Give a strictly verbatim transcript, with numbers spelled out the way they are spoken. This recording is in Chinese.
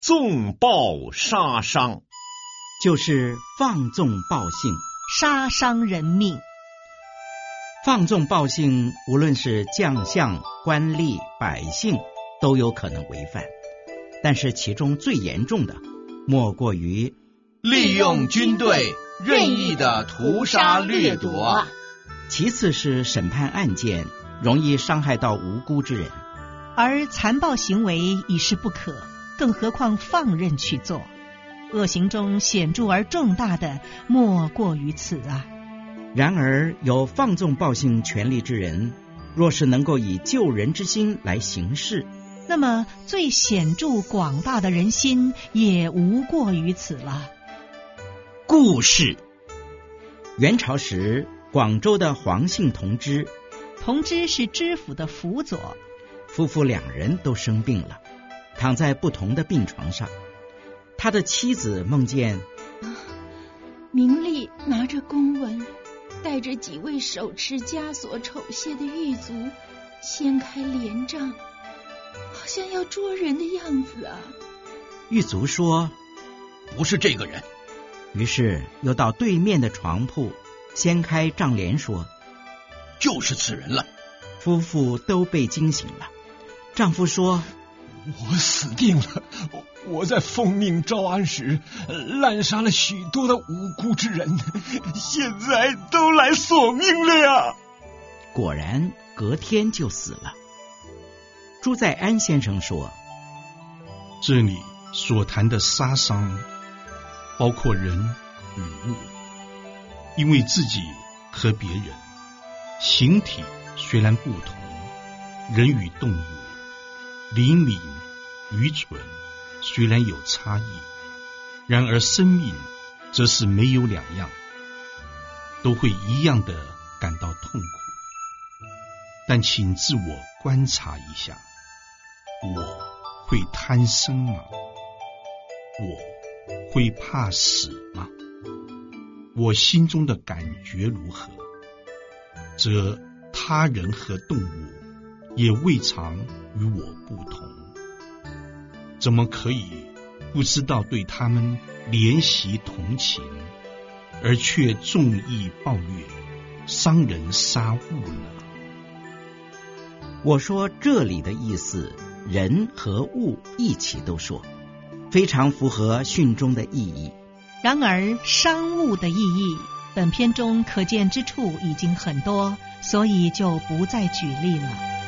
纵暴杀伤， 就是放纵暴性， 杀伤人命。 放纵暴性，无论是将相、官吏、百姓，都有可能违反。但是其中最严重的，莫过于利用军队任意的屠杀掠夺。 其次是审判案件，容易伤害到无辜之人。 而残暴行为已是不可，更何况放任去做。恶行中显著而重大的，莫过于此啊。 然而有放纵暴性权力之人，若是能够以救人之心来行事， 那么最显著广大的人心也无过于此了。 故事：元朝时，广州的黄姓同知， 同知是知府的辅佐， 夫妇两人都生病了，躺在不同的病床上。他的妻子梦见、 啊、明丽拿着公文，带着几位手持枷锁丑械的狱卒，掀开帘帐，好像要捉人的样子啊。 狱卒说： 不是这个人。 于是又到对面的床铺掀开帐帘说： 就是此人了。 夫妇都被惊醒了。丈夫说： 我死定了，我在奉命招安时滥杀了许多的无辜之人，现在都来索命了呀。 果然隔天就死了。朱在安先生说： 这里所谈的杀伤包括人与物，因为自己和别人形体虽然不同，人与动物灵敏愚蠢虽然有差异，然而生命则是没有两样，都会一样的感到痛苦。但请自我观察一下，我会贪生吗？我会怕死吗？我心中的感觉如何？则他人和动物也未尝与我不同，怎么可以不知道对他们怜惜同情，而却纵意暴虐，伤人杀物呢？ 我说这里的意思，人和物一起都说，非常符合训中的意义。 然而伤物的意义，本篇中可见之处已经很多，所以就不再举例了。